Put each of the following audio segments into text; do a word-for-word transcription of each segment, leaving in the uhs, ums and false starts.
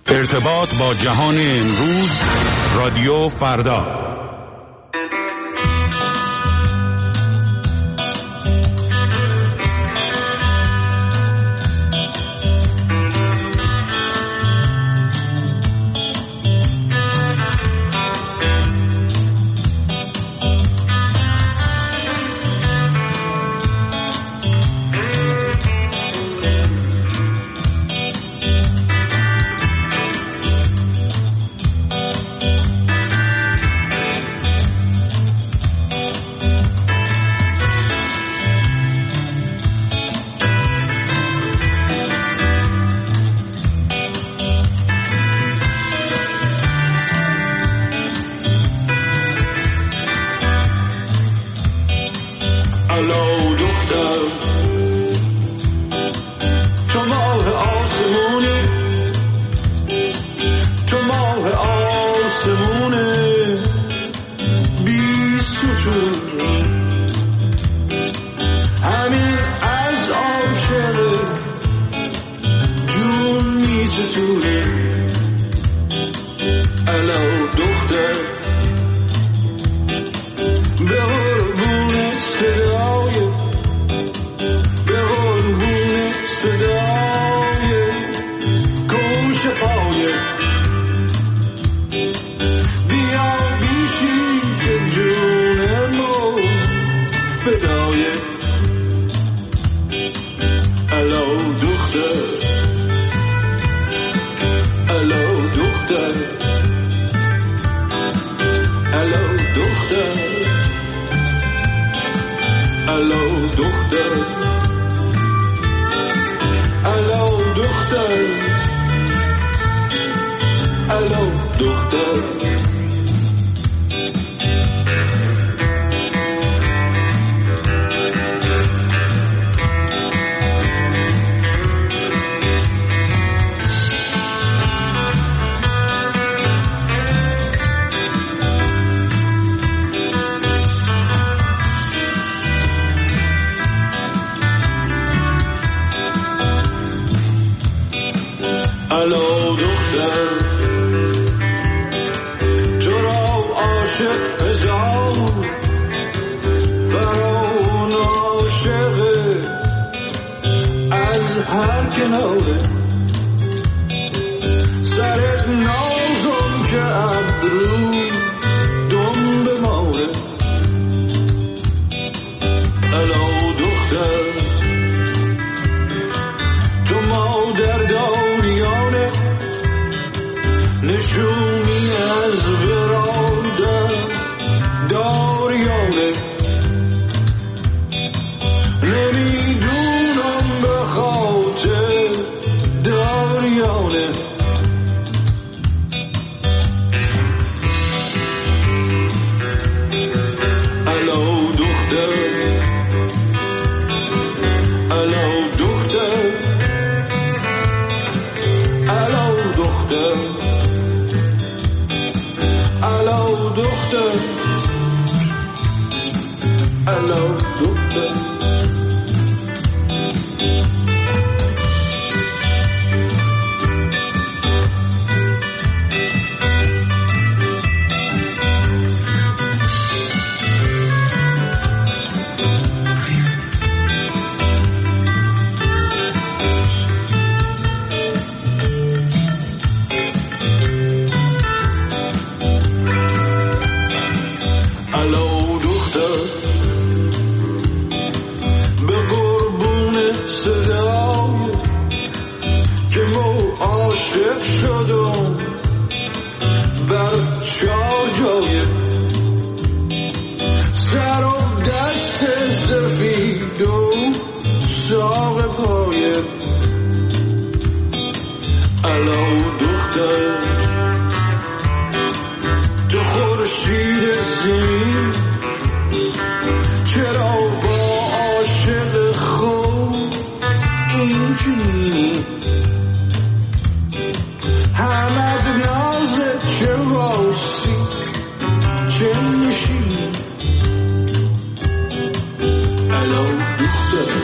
ارتباط با جهان امروز، رادیو فردا.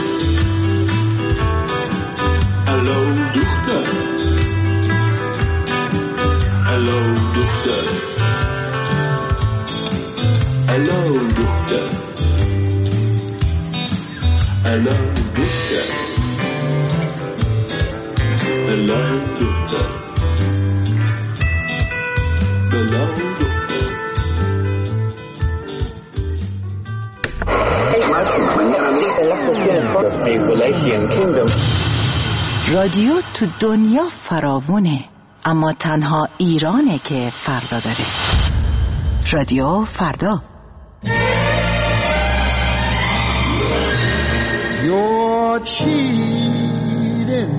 Hello, دختر. دختر الو دختر الو دختر الو دختر الو دختر. رادیو تو دنیا فراوونه، اما تنها ایرانه که فردا داره. رادیو فردا. Your cheating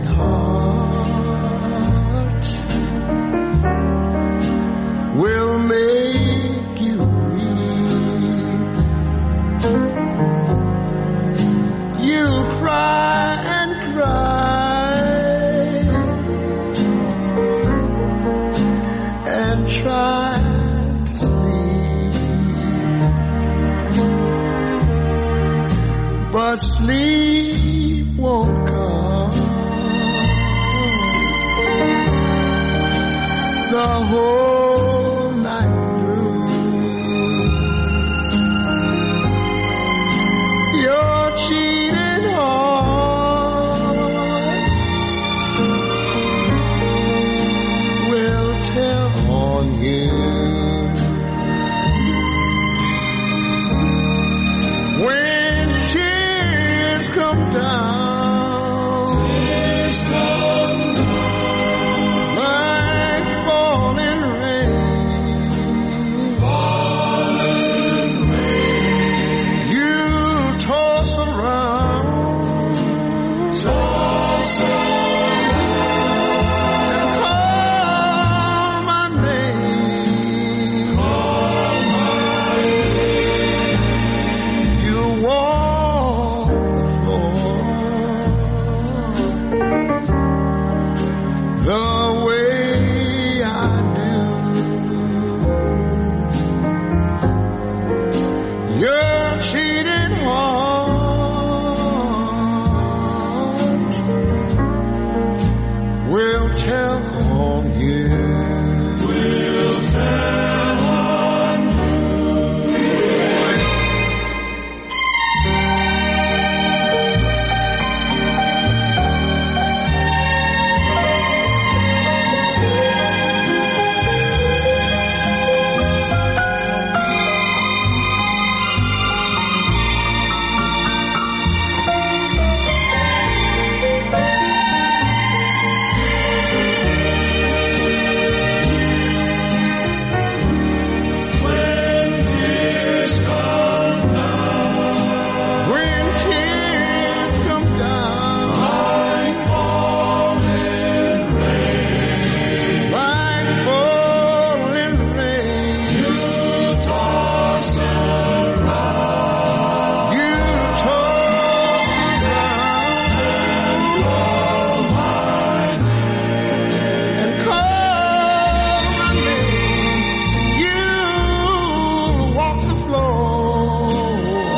heart will make you weep. You'll cry and cry and try to sleep, but sleep won't come. The whole night through, your cheating heart will tell on you. When tears come down, tears come down like falling rain, falling rain. You toss around, toss around, and call my name, call my name. You walk the floor the way I do. Your cheating heart will tell on you. Will tell on when tears come down, when tears come down like falling rain, like falling rain. You toss around, you toss around and call my name, and call my name. You walk the floor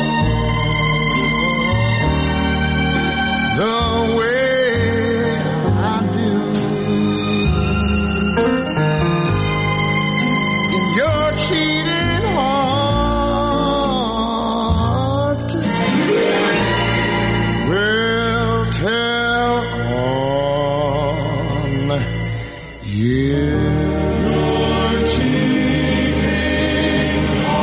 the way I do. In your cheating heart will tell on you. Your cheating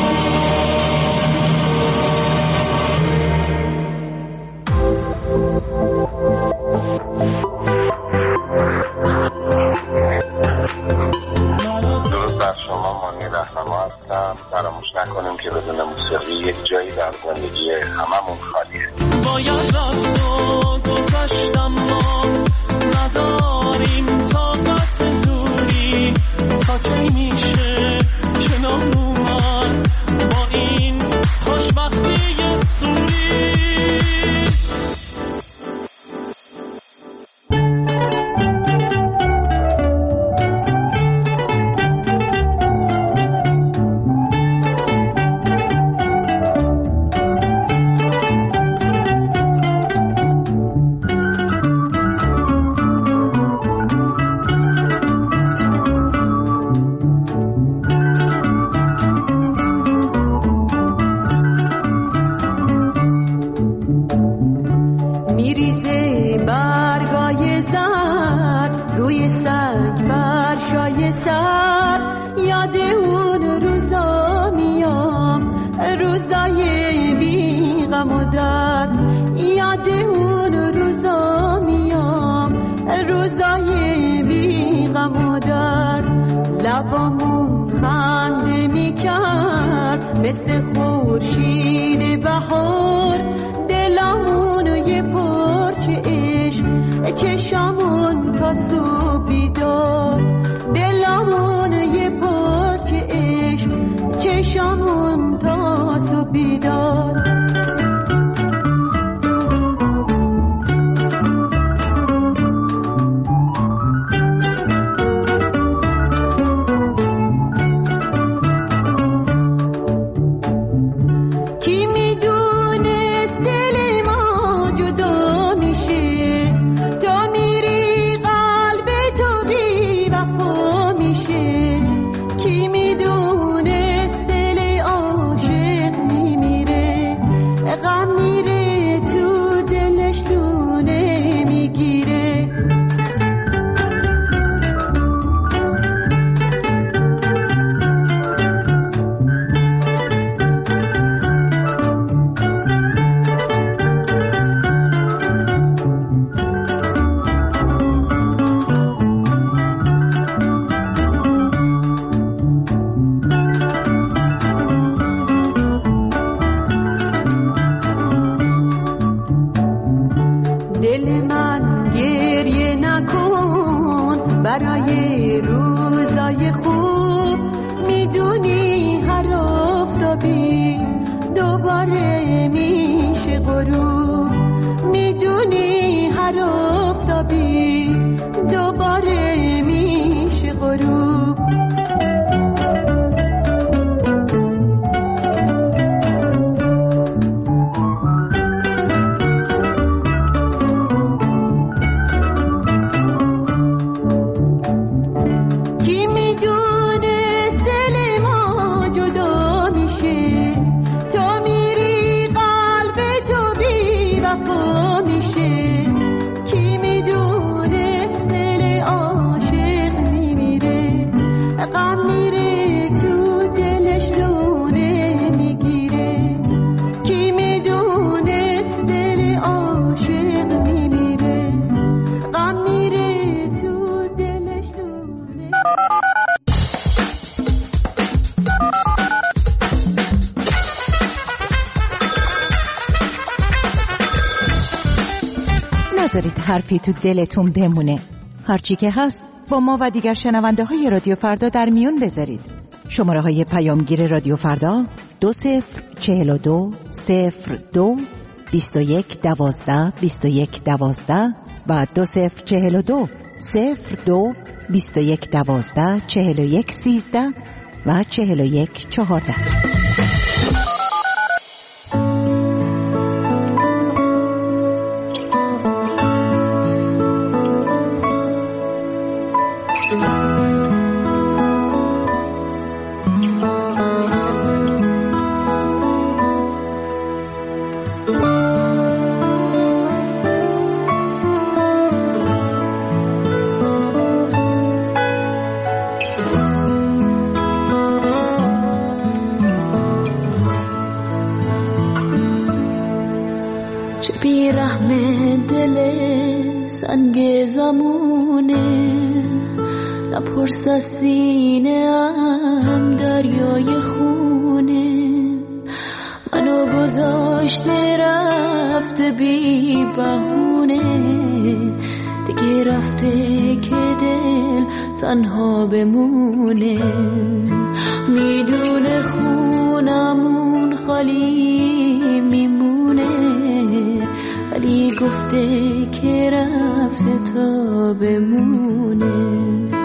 درود بر شما، مانی رهنما هستم. فراموش نکنیم که بدون موسیقی یک جایی در زندگی هممون خالیه. باید رفت و گذشتم، ما نداریم طاقت دوری. تا کی میشه کنار اومد با این خوشبختی سوری؟ روی سنگ بر شای سر یاد اون روزا میام، روزای بی غم و درد. یاد اون روزا میام، روزای بی غم و درد. لبامون خنده میکرد مثل خورشید بهار، دلمون یه پرچه عشق، چشمون تا صبح بیدار. دلمون یه پرچه عشق، چشمون تا صبح بیدار. برای روزای خوب میدونی هر آفتابی دوباره میشه غروب. میدونی هر آفتابی دوباره میشه غروب. نذارید حرفی تو دلتون بمونه. هرچی که هست با ما و دیگر شنونده های رادیو فردا در میون بذارید. شماره های پیامگیر رادیو فردا دو صفر چهل و دو صفر دو بیست و یک دوازده بیست و یک دوازده و دو صفر چهل و دو صفر دو بیست و یک دوازده چهل و یک سیزده و چهل و یک چهارده. سنگ زمونه نپرس از سینه هم دریای خونه منو گذاشته رفته بی بهونه دیگه رفته که دل تنها بمونه میدونه خونمون خالی میمونه ولی گفته که رفته تا بمونه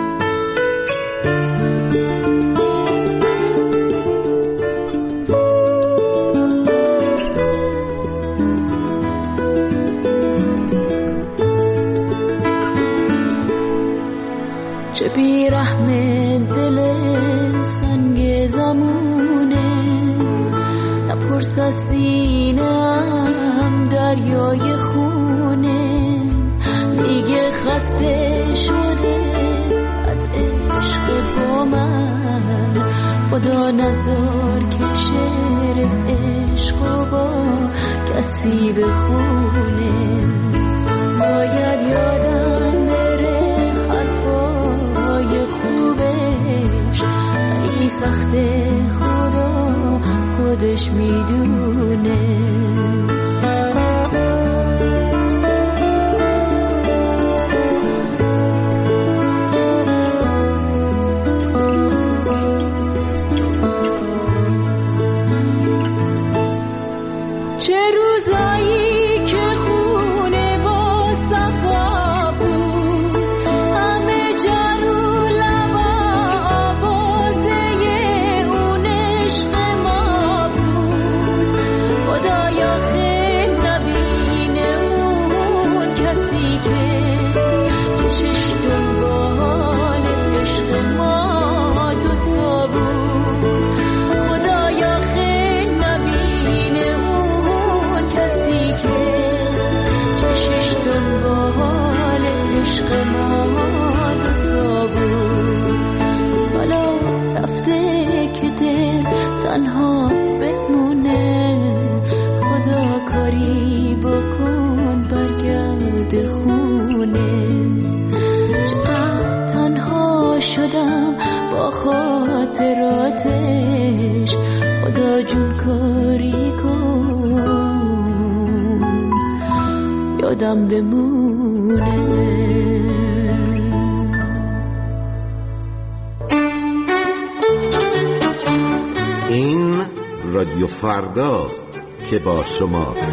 چه بیرحم دل سنگ زمونه نپرس از سینه‌ام دریای خونه دیگه خسته شده خدا نذار که شعر عشق با کسی بخونه. باید یادم بره حرفای خوبش، ولی سخته خدا خودش میدونه. تنها بمونه، خدا کاری بکن برگرد خونه. چقدر تنها شدم با خاطراتش، خدا جون کاری کن یادم بمونه. این رادیو فرداست که با شماست.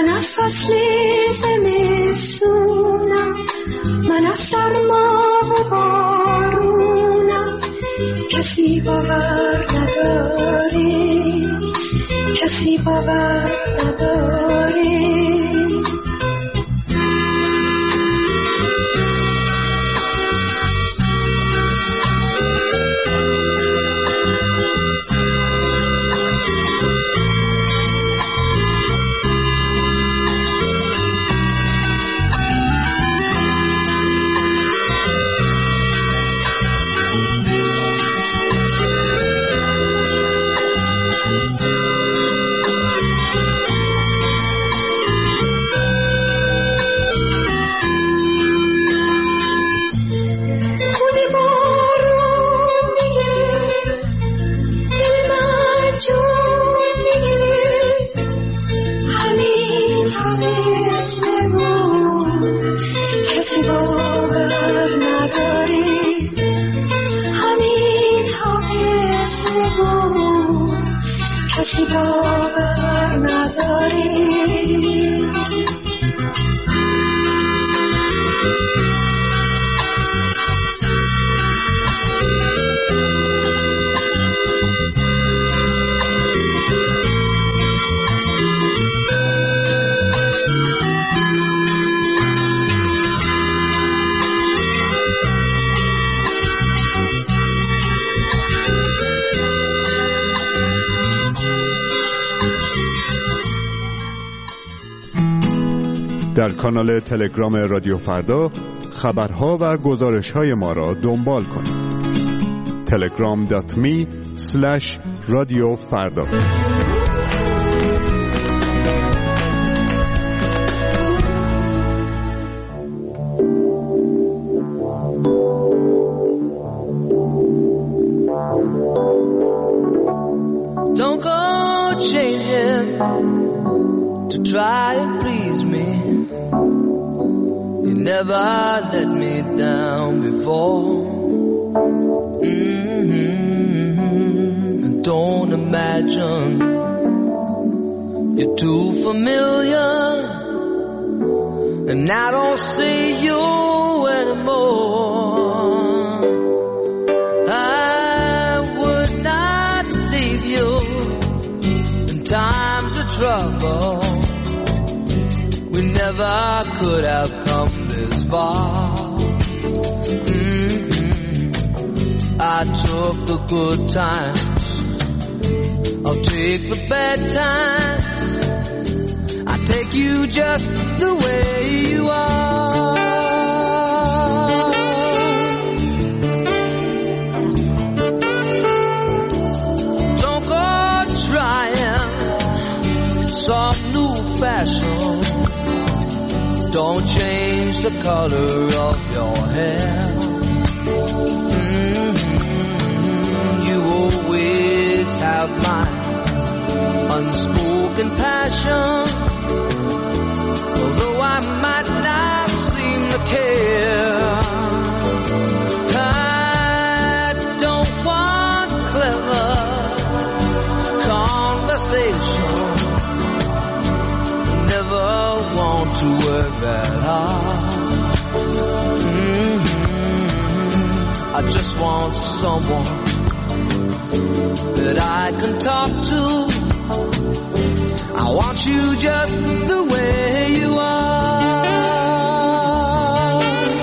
من از سرما و باور نداری کسی باور نداری در کانال تلگرام رادیو فردا خبرها و گزارش‌های ما را دنبال کنید. تلگرام دات می اسلش رادیو فردا. Don't go changing to try and please me. You never let me down before. Mm-hmm. Don't imagine you're too familiar, and I don't see you anymore. I would not leave you in times of trouble. We never could have come this far. Mm-hmm. I took the good times, I'll take the bad times. I take you just the way you are. Don't go trying some new fashion. Don't change the color of your hair. Mm-hmm. You always have my unspoken passion. Although I might not seem to care, I don't want clever conversation. Never want to work that hard. Mm-hmm. I just want someone that I can talk to. I want you just the way you are.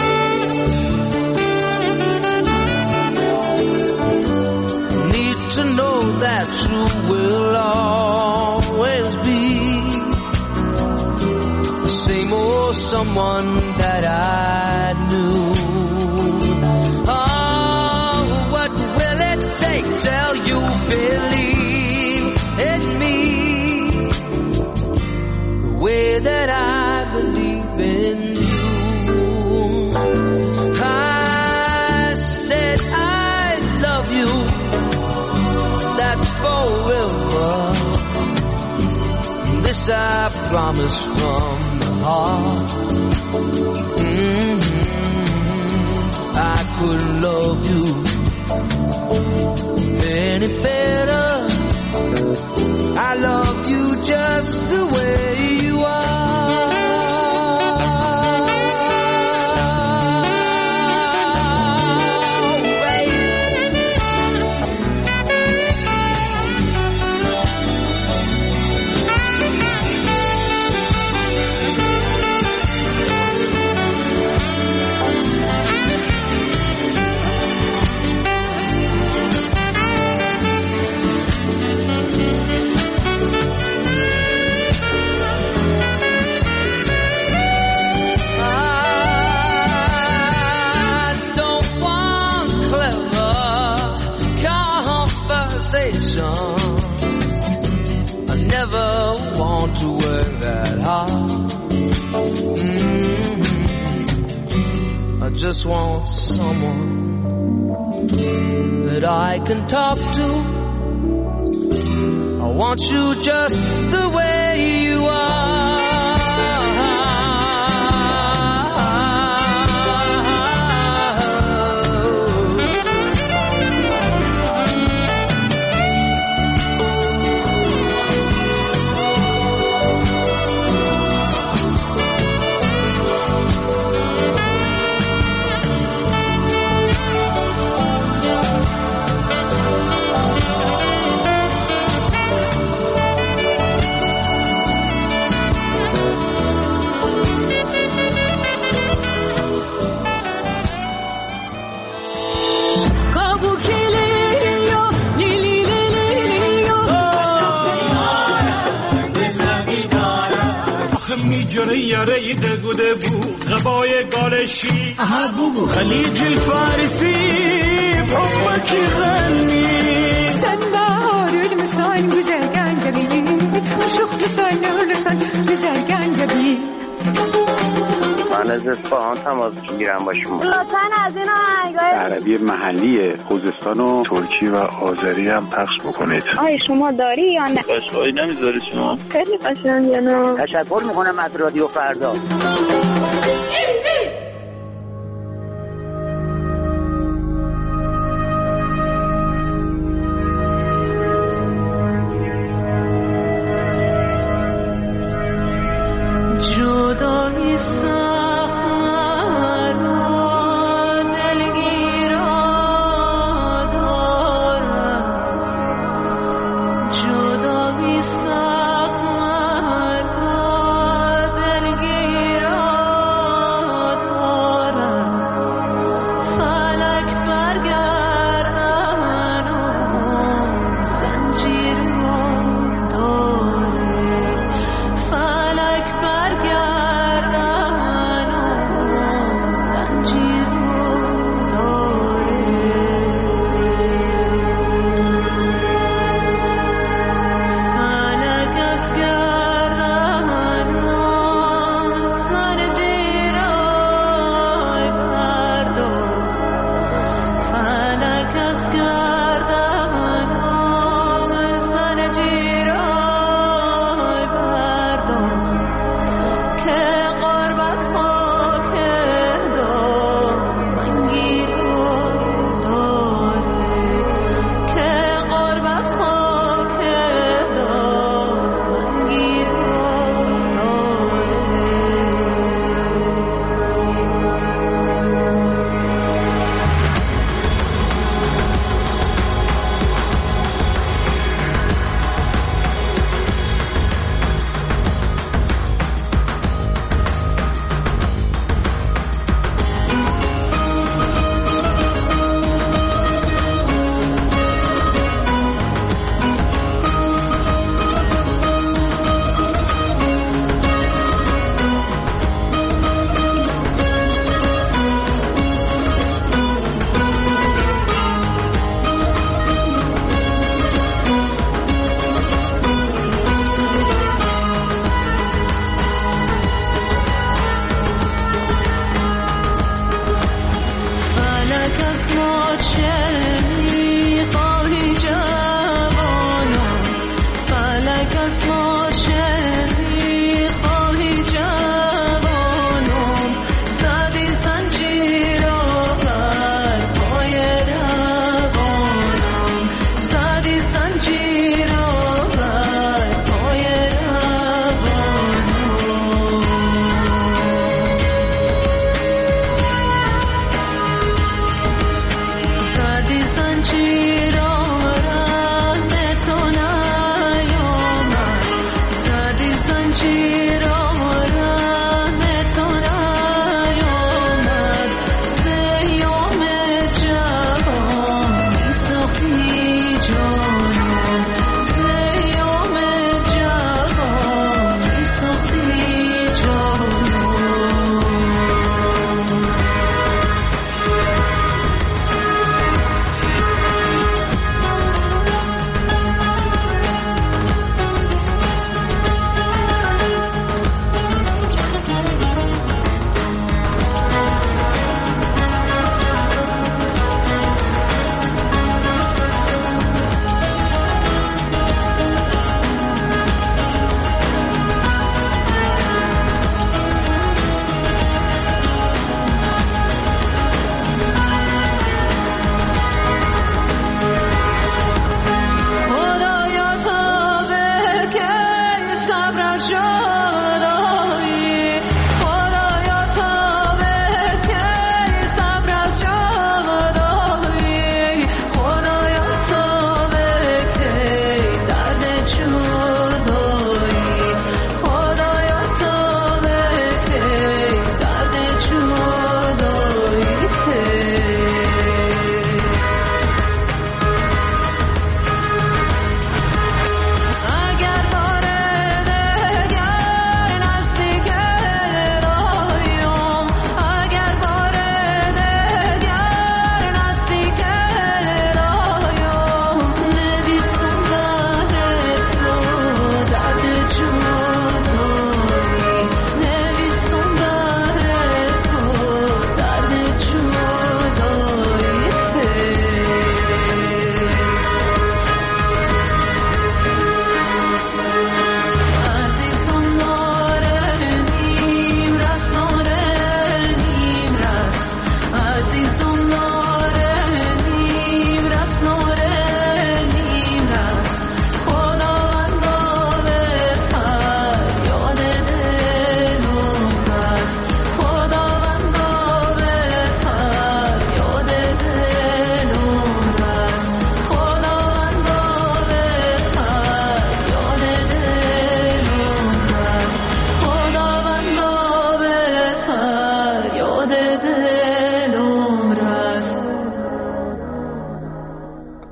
Need to know that you will always be the same old someone that I knew. Oh, what will it take till you believe in me the way that I believe in you? I said I love you, that's forever. This I promise from the heart. Mm-hmm. I couldn't love you any better. I love you just the way you are. Right. want to work that hard. Mm-hmm. I just want someone that I can talk to. I want you just the way you are. میجره یاره دگوده بو غبای گالشی خلیج الفارسی بحبك يغني سنبار المسان بزرگان جبی شوخ مسان نورسان بزرگان جبی من از اصفهان تماس میگیرم با شما. لطفاً از این آهنگای عربی محلی خوزستان و ترکی و آذری هم پخش بکنید. آیا شما داری یا نه؟ قشقایی نمیذاری شما؟ خیلی قشنگه نه. تشکر میکنم از رادیو فردا. جدایی سخت مرا دلگیرا دارد جدایی سخت مرا دلگیرا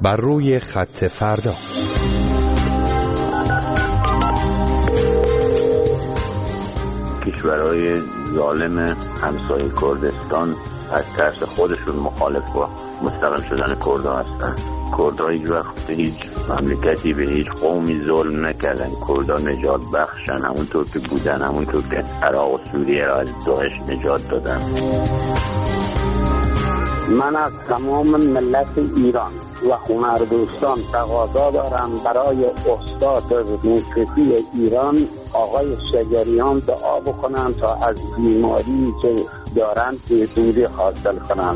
بر روی خط فردا. کشورهای ظالم همسایه کردستان از ترس خودشون مخالف با مستقل شدن کردها هستن. کردها هیچ وقت به هیچ مملکتی به هیچ قومی ظلم نکردن. کردها نجات بخشن، همونطور که بودن، همونطور که عراق و سوریه را از داعش نجات دادن. من از تمام ملت ایران و هنردوستان تقاضا دارم برای استاد موسیقی ایران آقای شجریان دعا بکنم تا از بیماری که دارند بهبودی حاصل کنند.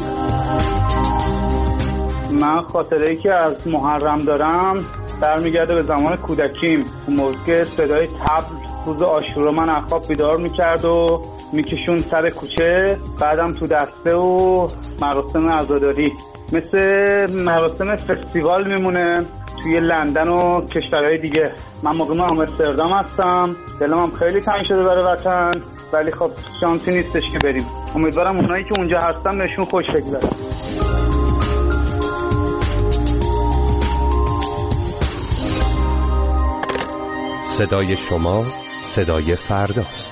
من خاطره‌ای که از محرم دارم برمیگرده به زمان کودکیم. اون موقع که صدای طبل روز عاشورا من از خواب بیدار میکرد و میکشون سر کوچه، بعدم تو دسته و مراسم عزاداری مثل مراسم فستیوال میمونه توی لندن و کشورهای دیگه. من مقیم آمستردام هستم، دلم هم خیلی تنگ شده برای وطن، ولی خب شانسی نیستش که بریم. امیدوارم اونایی که اونجا هستن نشون خوش بگذره. صدای شما صدای فرداست.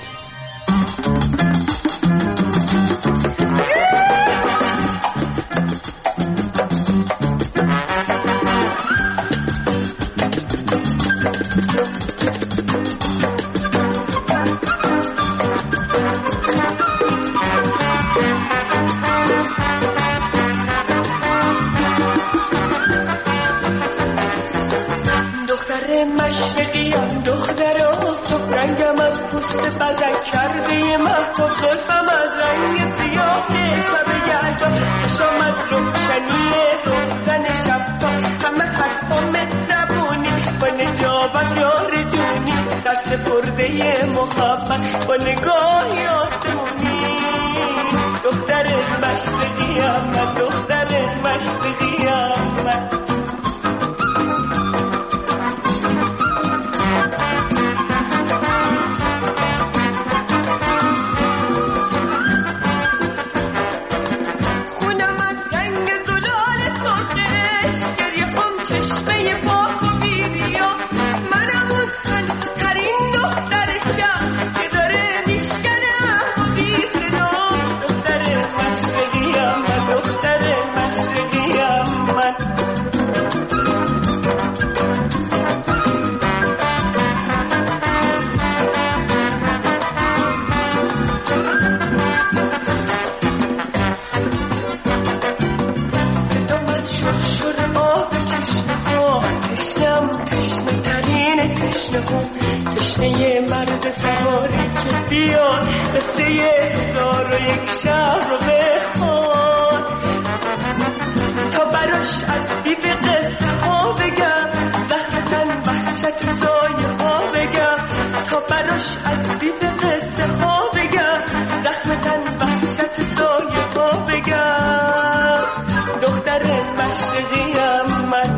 دختر مشرقیم، دختر آفتاب، رنگم از پوست بزن کرده مهتاب، زلفم از رنگ سیاه شب یلدا، چشم از روشنی روزن شبتاب، همه حرفا مهربونی با نجابت یار جونی، سر سپرده محبت با نگاهی آسمونی. دختر مشرقیم من، دختر مشرقیم من. تشنه مرد سواری که بیاد قصه هزار و یک شب رو بخواد، تا براش از دیو قصه ها بگم، زهرتن وحشت سایه ها بگم، تا براش از دیو قصه ها بگم، زهرتن وحشت سایه ها بگم. دختر مشرقیم من.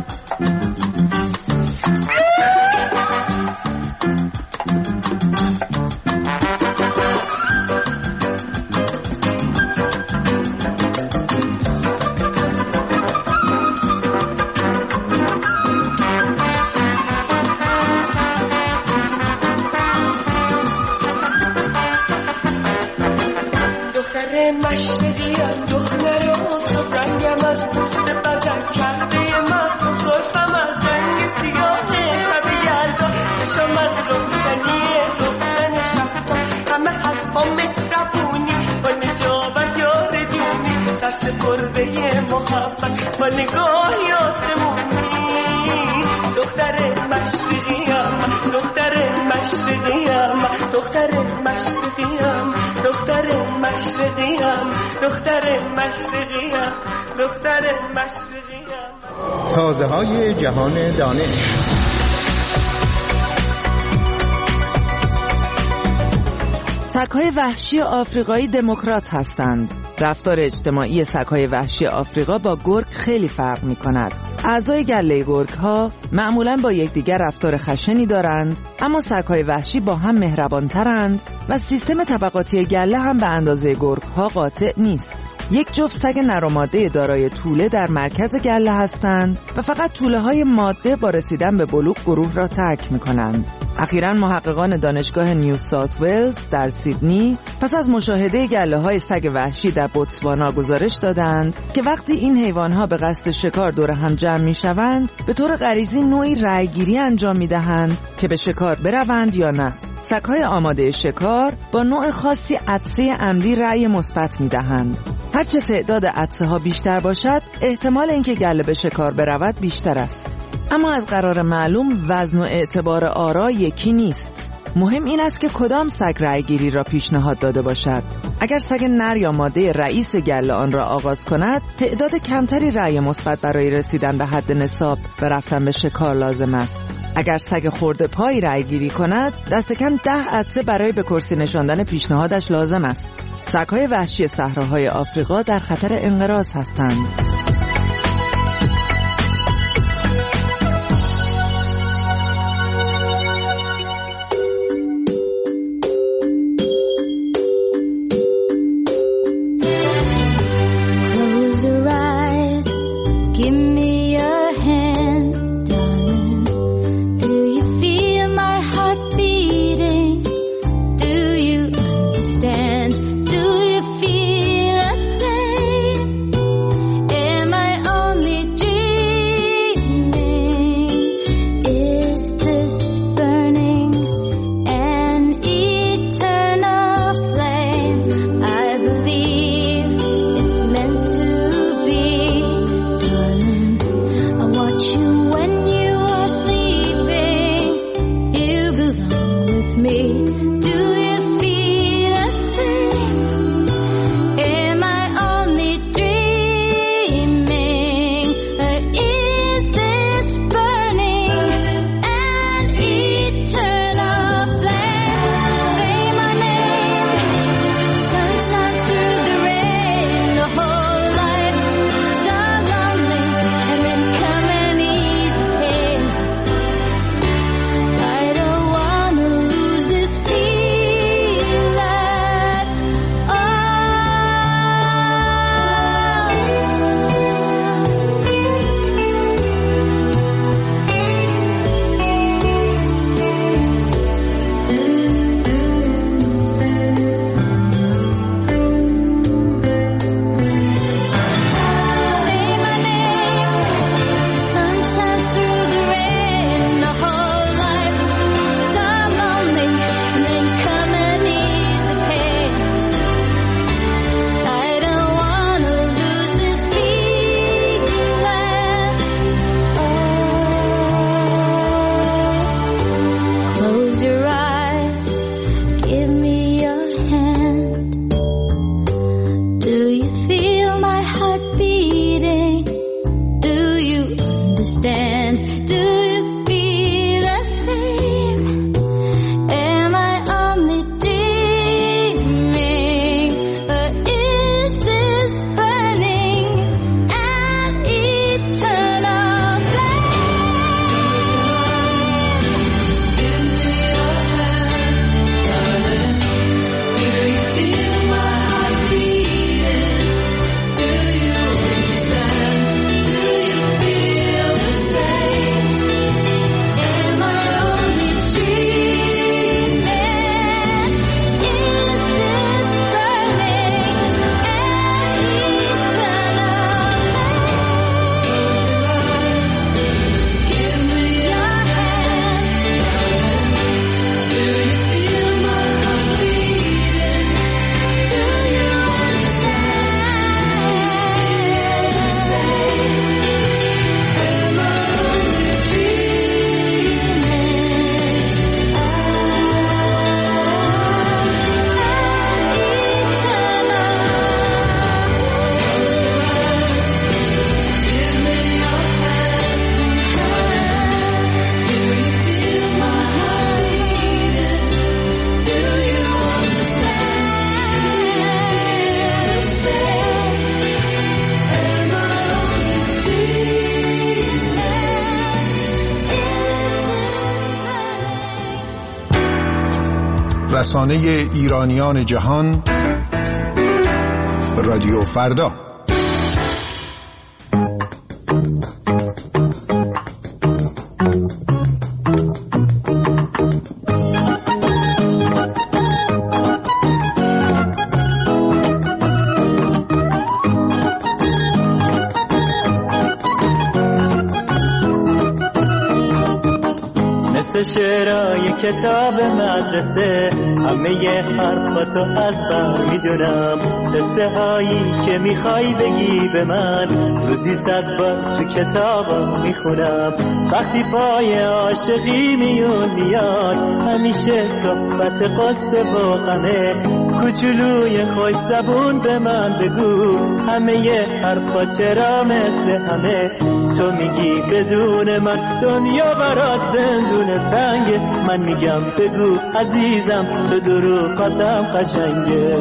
مشرقیم، دختر آفتاب، رنگم از پوست بزن کرده مهتاب، زلفم از رنگ سیاه شب یلدا، چشم از روشنی روزن شبتاب، همه حرفا مهربونی با نجابت یار جونی، سر سپرده محبت با نگاهی آسمونی. دختر مشرقیم، دختر مشرقیم، دختر مشرقیم، دختر مشرقیم، دختر مشرقیم، دختر مشرقیم. تازه های جهان دانش. سگ‌های وحشی آفریقایی دموکرات هستند. رفتار اجتماعی سگ‌های وحشی آفریقا با گرگ خیلی فرق می‌کند. اعضای گله گرگ‌ها معمولاً با یکدیگر رفتار خشنی دارند، اما سگ‌های وحشی با هم مهربان‌ترند و سیستم طبقاتی گله هم به اندازه گرگ‌ها قاطع نیست. یک جفت سگ نر و ماده دارای توله در مرکز گله هستند و فقط توله های ماده با رسیدن به بلوغ گروه را ترک می کنند. اخیراً محققان دانشگاه نیو ساوت ولز در سیدنی پس از مشاهده گله های سگ وحشی در بوتسوانا گزارش دادند که وقتی این حیوان ها به قصد شکار دور هم جمع می شوند به طور غریزی نوعی رأیگیری انجام می دهند که به شکار بروند یا نه. سگ‌های آماده شکار با نوع خاصی عطسه عمدی رأی مثبت می‌دهند. هرچه تعداد عطسه‌ها بیشتر باشد، احتمال اینکه گله به شکار برود بیشتر است. اما از قرار معلوم وزن و اعتبار آرا یکی نیست. مهم این است که کدام سگ رأی‌گیری را پیشنهاد داده باشد. اگر سگ نر یا ماده رئیس گله آن را آغاز کند، تعداد کمتری رأی مثبت برای رسیدن به حد نصاب و رفتن به شکار لازم است. اگر سگ خورده پای رأی‌گیری کند، دست کم ده عطسه برای به کرسی نشاندن پیشنهادش لازم است. سگ‌های وحشی صحراهای آفریقا در خطر انقراض هستند. رسانه ایرانیان جهان رادیو فردا. شعرهای کتاب مدرسه همه حرفاتو از بر میدونم، قصه هایی که میخوای بگی به من روزی صد بار تو کتابم میخونم. وقتی پای عاشقی میون میاد همیشه صحبت قصه و غمه، کوچولوی خوش زبون به من بگو همه حرفا چرا مثل همه. تو میگی بدون من دنیا برات زندون تنگه، من میگم بگو عزیزم تو دروغاتم قشنگه.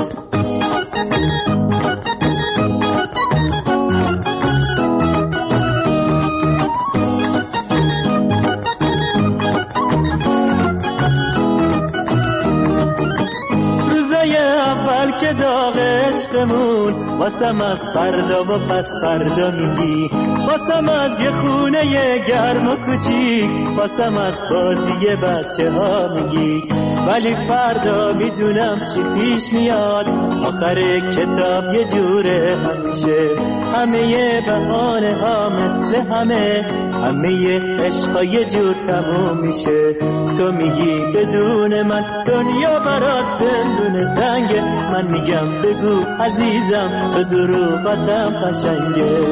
روزای اول که داغ عشقمون واسم از فردا و پس فردا میگی، واسم از یه خونه گرم و کوچیک، واسم از بازی بچه ها میگی. ولی فردا میدونم چی پیش میاد، آخر کتاب یه جوره همیشه، همه بهانه ها مثل همه، همه عشقا یه جور تموم میشه. تو میگی بدون من دنیا برات زندون تنگه، من میگم بگو عزیزم تو دروغاتم قشنگه.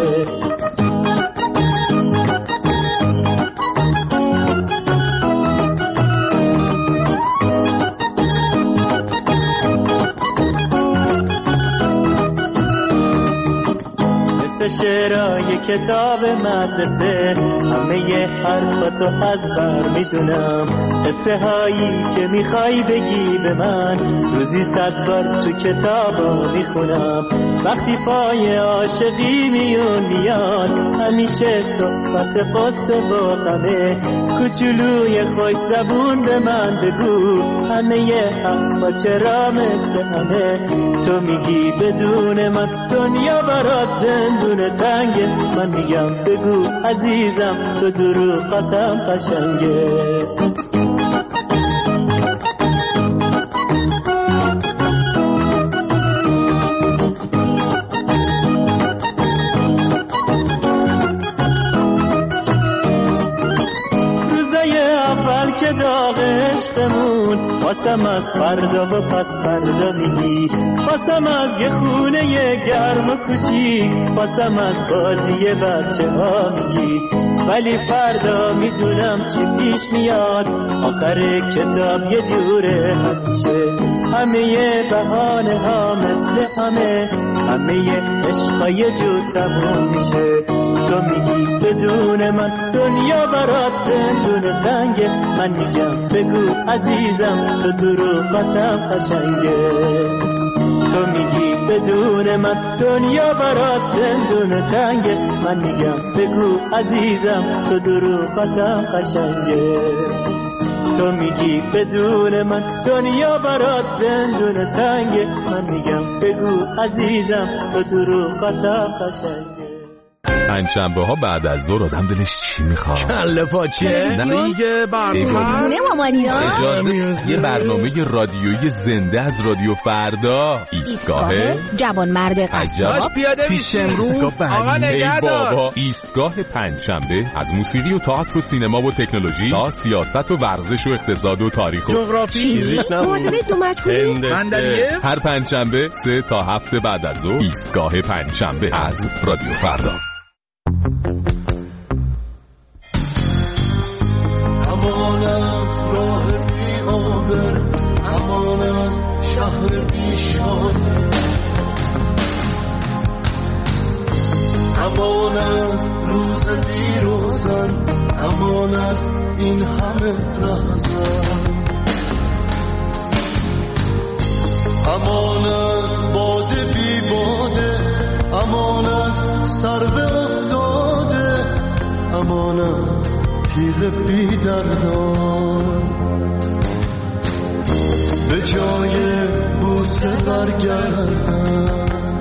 شعرهای کتاب مدرسه همه حرفاتو از بر میدونم، قصه هایی که میخوای بگی به من روزی صد بار تو کتابا میخونم. وقتی پای عاشقی میون میاد همیشه صحبت قصه و غمه، کوچولوی خوش زبون به من بگو همه حرفا چرا مثل همه. تو میگی بدون من دنیا برات زندون تنگه، من میگم بگو عزیزم تو دروغاتم قشنگه. که داغ عشقمون واسم از فردا و پس فردا میگی، واسم از یه خونه گرم و کوچیک، واسم از بازی بچه ها میگی. ولی فردا میدونم چی پیش میاد، آخر کتاب یه جوره همیشه، همه بهانه ها مثل همه، همه عشقا یه جور تموم میشه. تو میگی بدون من دنیا برات زندون تنگه، من میگم بگو عزیزم تو دروغاتم قشنگه. تو میگی بدون من دنیا برات زندون تنگه، من میگم بگو عزیزم تو دروغاتم قشنگه. تو میگی بدون من دنیا برات زندون تنگه، من میگم بگو عزیزم تو دروغاتم قشنگه. پنجشنبه ها بعد از ظهر آدم دلش چی میخواد؟ کله پاچه. نه دیگه برنامه مامانینا. یه برنامه رادیویی زنده از رادیو فردا. ایستگاه جوان مرد قصاب پیاده میشه امروز. آقا نگهدار. بابا ایستگاه پنجشنبه از موسیقی و تئاتر و سینما و تکنولوژی تا سیاست و ورزش و اقتصاد و تاریخ و جغرافی. معادله دو مجهولی. هر پنجشنبه سه تا هفت بعد از ظهر ایستگاه پنجشنبه از رادیو فردا. امانت راه بی آبر، امانت شهر بی شانه، امانت روز بی روزن، امانت این همه رهزن، امانت باده بی باده، امانت سر به افتاده، امانت پیل بی دردان، به جای بوسه برگردن،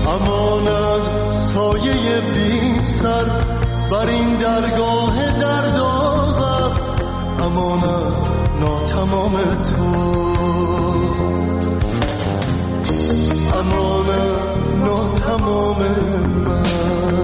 امان از سایه بی سر بر این درگاه دردآور، امان از ناتمام تو، امان از ناتمام من،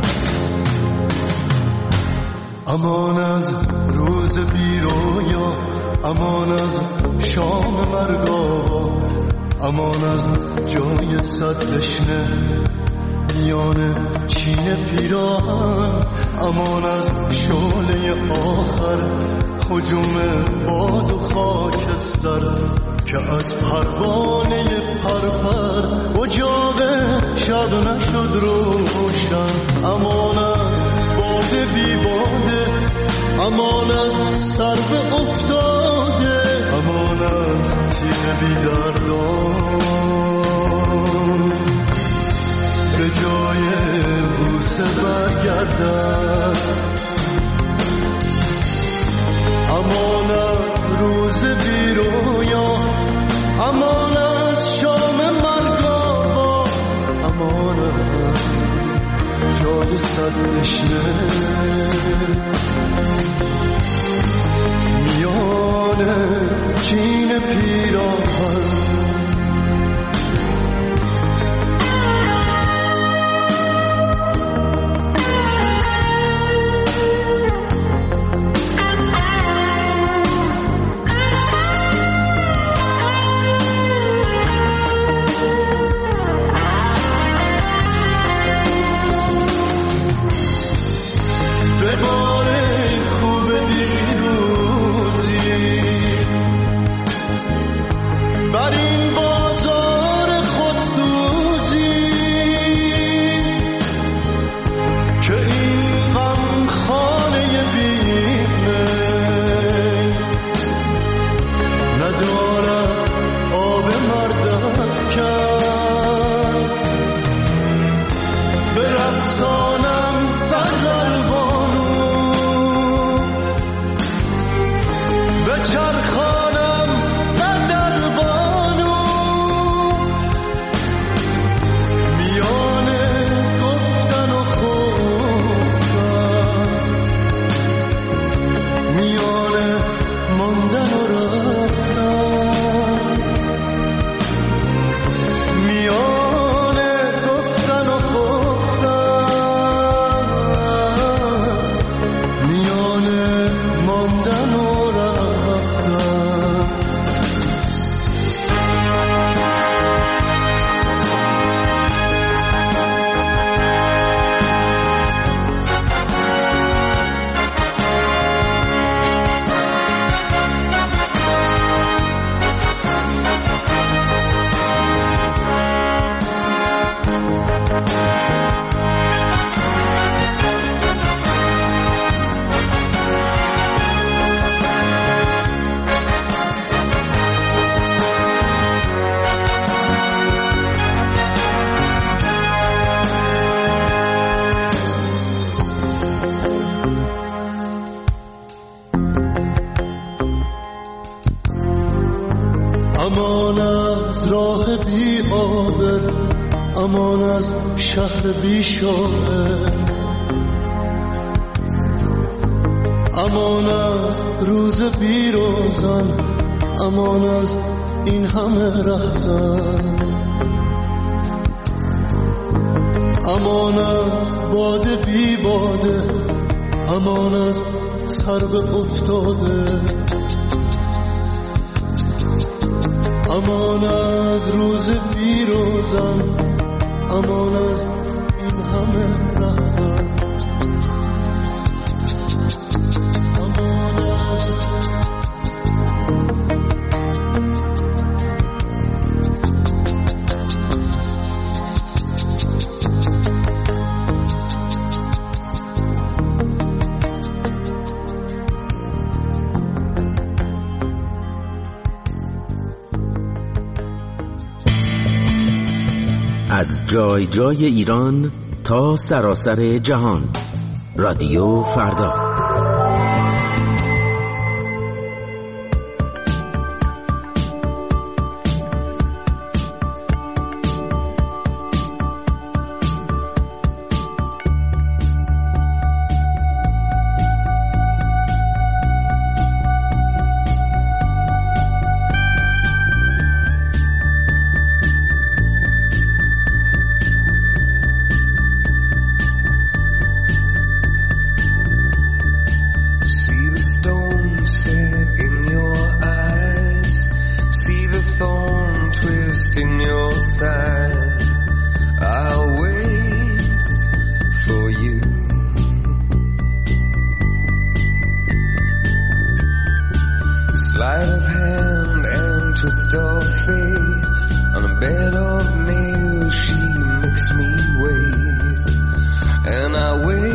امان از روز بی رویا، امان از شام مرگاوا، امان از جای صد تشنه میان چین پیراهن، امان از شعله آخر هجوم باد و خاکستر که از پروانه پرپر اجاق شب نشد روشن، امان از باده بی باده، امان از سرو افتاده، امان از تیر بی دردان به جای بوسه برگردن، امان از روز بی رویا، امان از شام مرگاوا، امان از جای صد تشنه میان چین پیراهن. امان از راه بی آبر، امان از شهر بی شاعر، امان از روز بی روزن، امان از این همه رهزن، امان از باده بی باده، امان از سرو افتاده، امان از روز بی روزن، امان از این همه لحظه. از جای جای ایران تا سراسر جهان، رادیو فردا. in your side. I'll wait for you. Sleight of hand and twist of fate. On a bed of nails she makes me wait. And I wait